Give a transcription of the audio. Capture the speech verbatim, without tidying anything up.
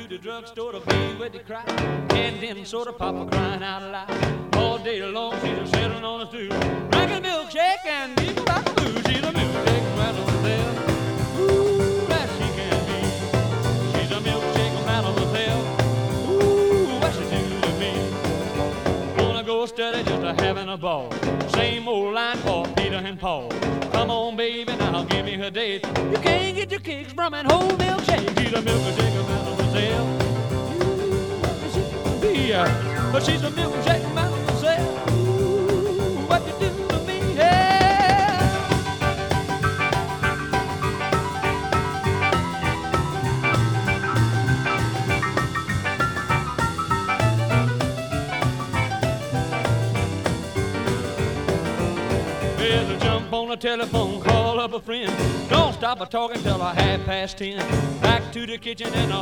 to the drugstore to be with the crowd. And then soda pop crying out loud. All day long she's a sitting on the stool, drinking milkshake and people about the blues. She's a milkshake mademoiselle. Ooh, that she can be. She's a milkshake mademoiselle. Ooh, what she do to me? Gonna go steady just a having a ball. Same old line for Peter and Paul. Come on, baby, now give me her date. You can't get your kicks from an whole milkshake. She's a milkshake mademoiselle. Ooh, what she can be? But she's a milkshake mademoiselle. Ooh, what you do to me? Yeah. Better jump on the telephone, call up a friend. Don't stop a talking till a half past ten. Back to the kitchen and a